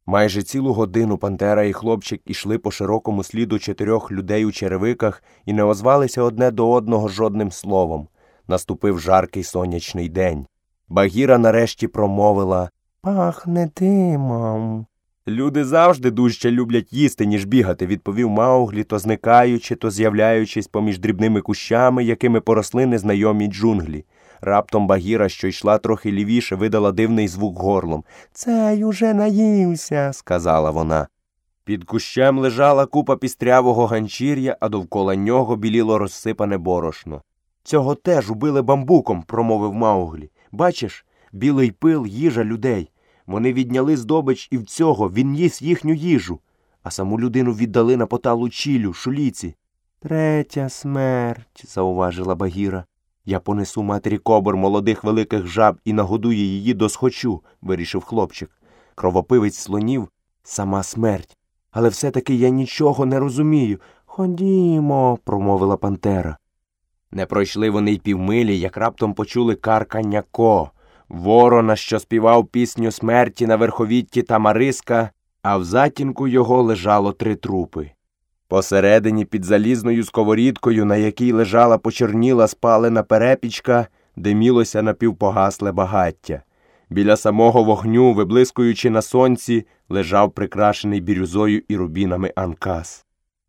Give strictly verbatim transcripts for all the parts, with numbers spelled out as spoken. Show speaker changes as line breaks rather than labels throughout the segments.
Майже цілу годину пантера і хлопчик ішли по широкому сліду чотирьох людей у черевиках і не озвалися одне до одного жодним словом. Наступив жаркий сонячний день. Багіра нарешті промовила: «Пахне димом». «Люди завжди дужче люблять їсти, ніж бігати», – відповів Мауглі, то зникаючи, то з'являючись поміж дрібними кущами, якими поросли незнайомі джунглі. Раптом Багіра, що йшла трохи лівіше, видала дивний звук горлом. «Цей уже наївся», – сказала вона. Під кущем лежала купа пістрявого ганчір'я, а довкола нього біліло розсипане борошно. «Цього теж убили бамбуком», – промовив Мауглі. «Бачиш, білий пил – їжа людей. Вони відняли здобич і в цього, він їсть їхню їжу. А саму людину віддали на поталу чілю, шуліці». «Третя смерть», – зауважила Багіра. «Я понесу матері кобр молодих великих жаб і нагодую її досхочу», – вирішив хлопчик. «Кровопивець слонів – сама смерть. Але все-таки я нічого не розумію». «Ходімо», – промовила пантера. Не пройшли вони й півмилі, як раптом почули каркання ко, ворона, що співав пісню смерті на верховітті Тамариска, а в затінку його лежало три трупи. Посередині під залізною сковорідкою, на якій лежала почорніла спалена перепічка, димілося напівпогасле багаття. Біля самого вогню, виблискуючи на сонці, лежав прикрашений бірюзою і рубінами Анкас.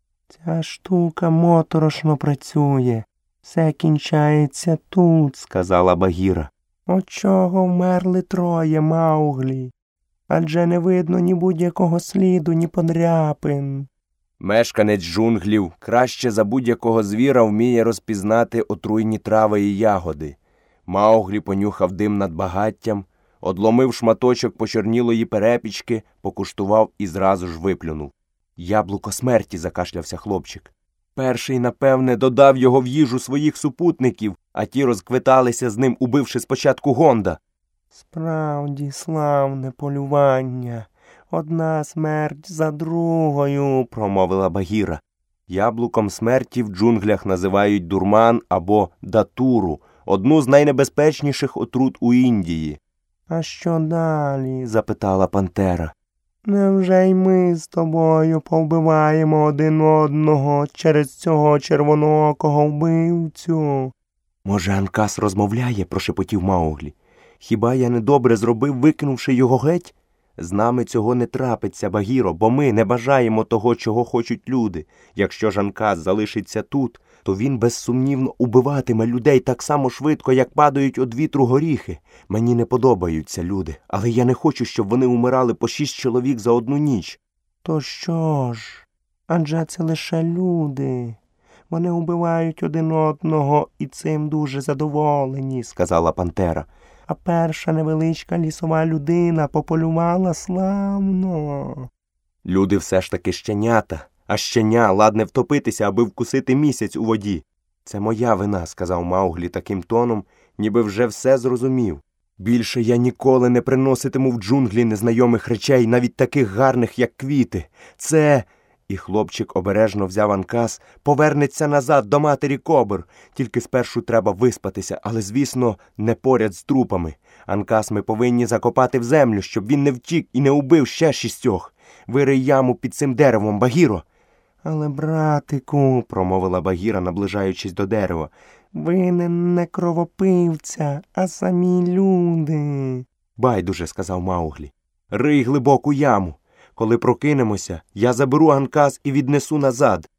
«Ця штука моторошно працює. Все кінчається тут», – сказала Багіра. «От чого вмерли троє, Мауглі? Адже не видно ні будь-якого сліду, ні подряпин». Мешканець джунглів краще за будь-якого звіра вміє розпізнати отруйні трави і ягоди. Мауглі понюхав дим над багаттям, одломив шматочок почорнілої перепічки, покуштував і зразу ж виплюнув. «Яблуко смерті», – закашлявся хлопчик. Перший, напевне, додав його в їжу своїх супутників, а ті розквиталися з ним, убивши спочатку Гонда. «Справді славне полювання. Одна смерть за другою», – промовила Багіра. Яблуком смерті в джунглях називають дурман або датуру, одну з найнебезпечніших отрут у Індії. «А що далі?» – запитала пантера. «Невже й ми з тобою повбиваємо один одного через цього червоноокого вбивцю?» «Може, Анкас розмовляє?» – прошепотів Мауглі. «Хіба я недобре зробив, викинувши його геть? З нами цього не трапиться, Багіро, бо ми не бажаємо того, чого хочуть люди. Якщо ж Анкас залишиться тут, то він безсумнівно убиватиме людей так само швидко, як падають од вітру горіхи. Мені не подобаються люди, але я не хочу, щоб вони умирали по шість чоловік за одну ніч». «То що ж? Адже це лише люди. Вони убивають один одного і цим дуже задоволені», – сказала пантера. «А перша невеличка лісова людина пополювала славно». «Люди все ж таки щенята, а щеня ладне втопитися, аби вкусити місяць у воді». «Це моя вина», – сказав Мауглі таким тоном, ніби вже все зрозумів. «Більше я ніколи не приноситиму в джунглі незнайомих речей, навіть таких гарних, як квіти. Це...» І хлопчик обережно взяв Анкас, «повернеться назад до матері кобр. Тільки спершу треба виспатися, але, звісно, не поряд з трупами. Анкас ми повинні закопати в землю, щоб він не втік і не убив ще шістьох. Вирий яму під цим деревом, Багіро». «Але, братику», – промовила Багіра, наближаючись до дерева, «винен не кровопивця, а самі люди». «Байдуже», – сказав Мауглі. «Рий глибоку яму. Коли прокинемося, я заберу Анкас і віднесу назад.